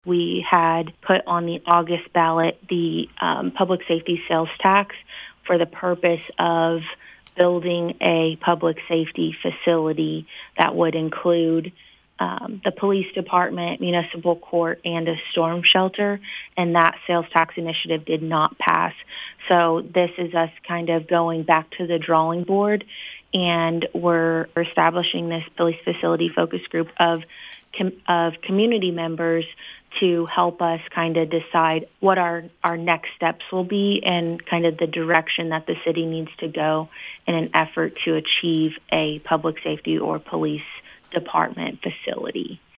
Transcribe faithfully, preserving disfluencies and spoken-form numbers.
We had put on the August ballot the um, public safety sales tax for the purpose of building a public safety facility that would include um, the police department, municipal court, and a storm shelter, and that sales tax initiative did not pass. So this is us kind of going back to the drawing board, and we're establishing this police facility focus group of com- of community members to help us kind of decide what our, our next steps will be and kind of the direction that the city needs to go in an effort to achieve a public safety or police department facility.